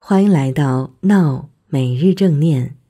欢迎来到闹每日正念。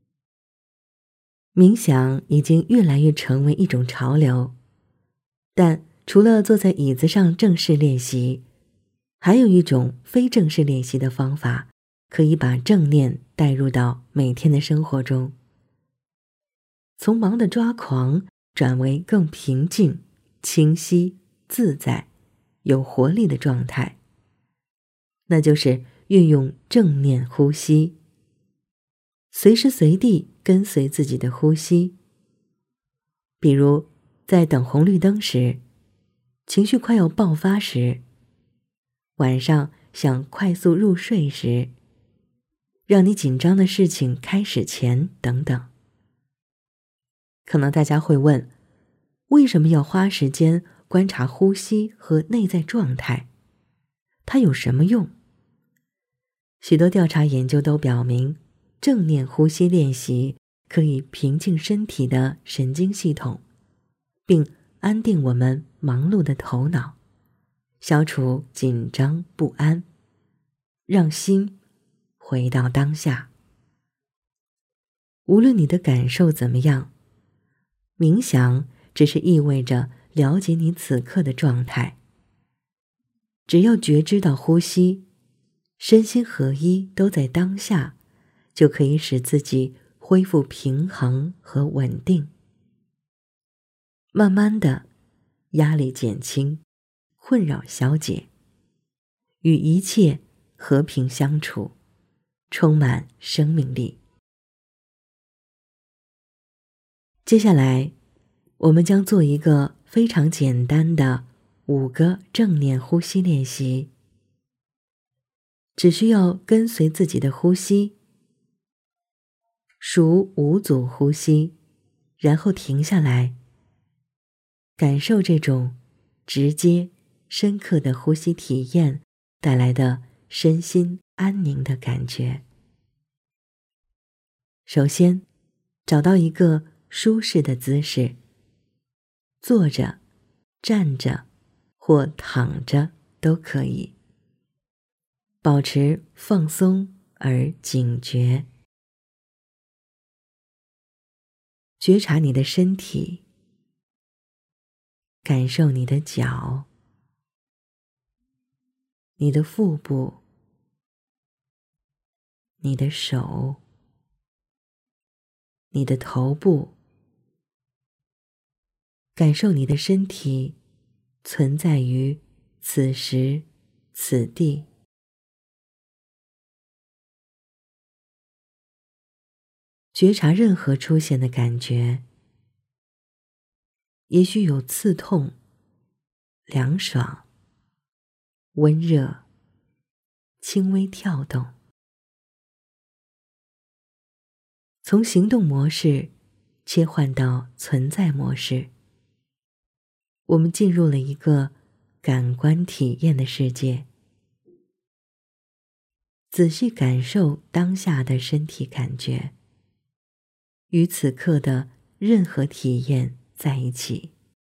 冥想已经越来越成为一种潮流，但除了坐在椅子上正式练习，还有一种非正式练习的方法，可以把正念带入到每天的生活中，从忙得抓狂转为更平静、清晰、自在、有活力的状态，那就是运用正念呼吸，随时随地跟随自己的呼吸。比如在等红绿灯时，情绪快要爆发时，晚上想快速入睡时，让你紧张的事情开始前等等。可能大家会问，为什么要花时间观察呼吸和内在状态？它有什么用？许多调查研究都表明，正念呼吸练习可以平静身体的神经系统，并安定我们忙碌的头脑，消除紧张不安，让心回到当下。无论你的感受怎么样，冥想只是意味着了解你此刻的状态。只要觉知到呼吸，身心合一都在当下，就可以使自己恢复平衡和稳定。慢慢的，压力减轻，困扰消解，与一切和平相处，充满生命力。接下来，我们将做一个非常简单的5个正念呼吸练习，只需要跟随自己的呼吸，数5组呼吸，然后停下来，感受这种直接、深刻的呼吸体验带来的身心安宁的感觉。首先，找到一个舒适的姿势，坐着、站着或躺着都可以，保持放松而警觉，觉察你的身体，感受你的脚、你的腹部、你的手、你的头部，感受你的身体存在于此时此地。觉察任何出现的感觉，也许有刺痛、凉爽、温热、轻微跳动。从行动模式切换到存在模式，我们进入了一个感官体验的世界。仔细感受当下的身体感觉，与此刻的任何体验在一起。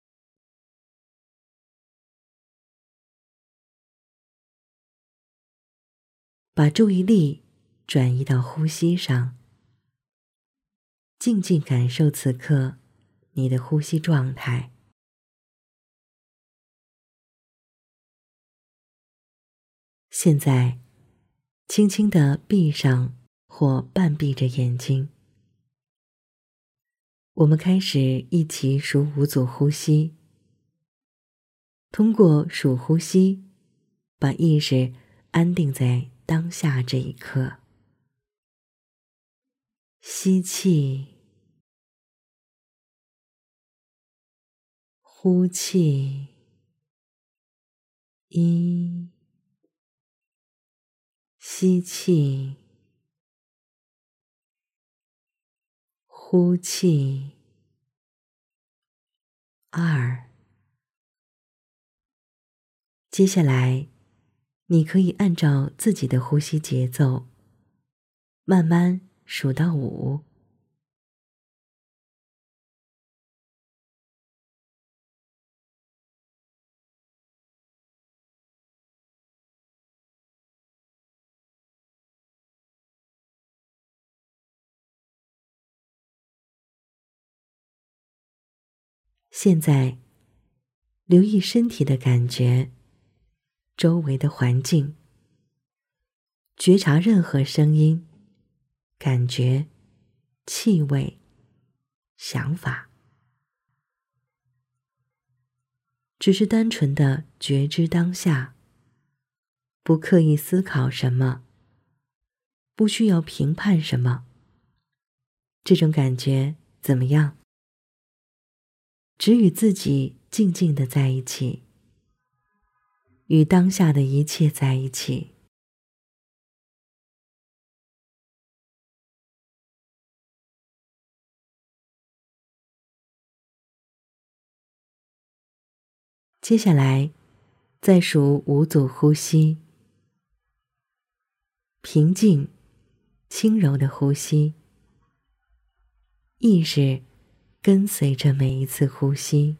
把注意力转移到呼吸上，静静感受此刻你的呼吸状态。现在，轻轻地闭上或半闭着眼睛。我们开始一起数5组呼吸。通过数呼吸，把意识安定在当下这一刻。吸气，呼气，1，吸气，呼气，2。接下来，你可以按照自己的呼吸节奏，慢慢数到5。 现在，留意身体的感觉，周围的环境，觉察任何声音、感觉、气味、想法，只是单纯的觉知当下，不刻意思考什么，不需要评判什么。这种感觉怎么样？只与自己静静地在一起，与当下的一切在一起。接下来，再数5组呼吸，平静、轻柔的呼吸，意识跟随着每一次呼吸。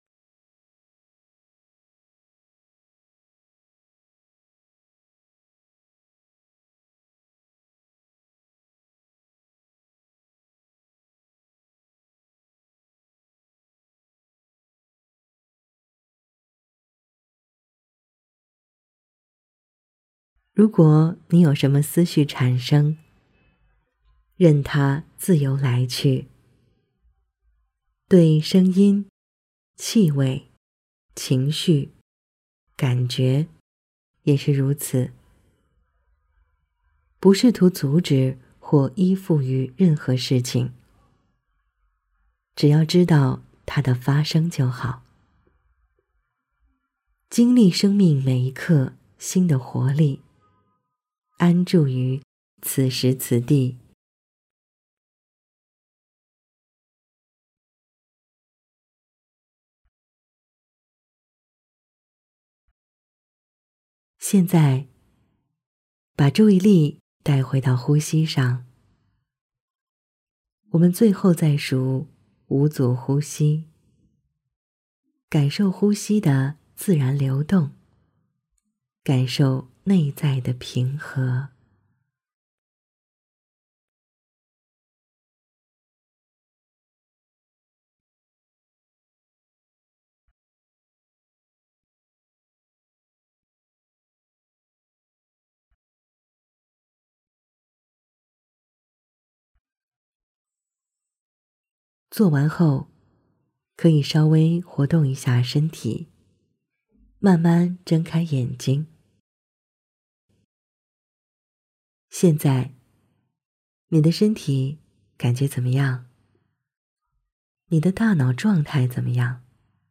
如果你有什么思绪产生，任它自由来去。对声音、气味、情绪、感觉也是如此，不试图阻止或依附于任何事情，只要知道它的发生就好。经历生命每一刻新的活力，安住于此时此地。现在，把注意力带回到呼吸上。我们最后再数5组呼吸，感受呼吸的自然流动，感受内在的平和。做完后，可以稍微活动一下身体，慢慢睁开眼睛。现在，你的身体感觉怎么样？你的大脑状态怎么样？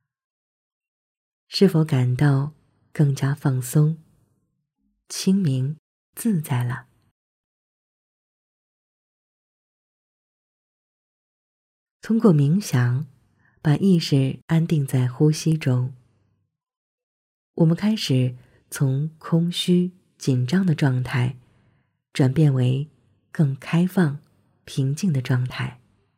是否感到更加放松、清明、自在了？通过冥想，把意识安定在呼吸中。我们开始从空虚、紧张的状态，转变为更开放、平静的状态。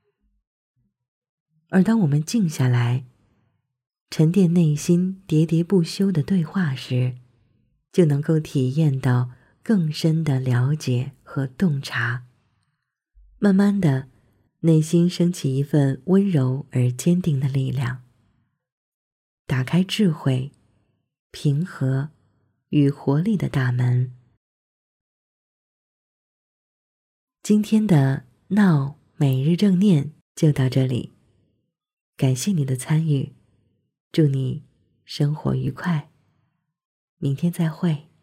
而当我们静下来，沉淀内心喋喋不休的对话时，就能够体验到更深的了解和洞察。慢慢的，内心升起一份温柔而坚定的力量，打开智慧、平和与活力的大门。今天的闹每日正念就到这里，感谢你的参与，祝你生活愉快，明天再会。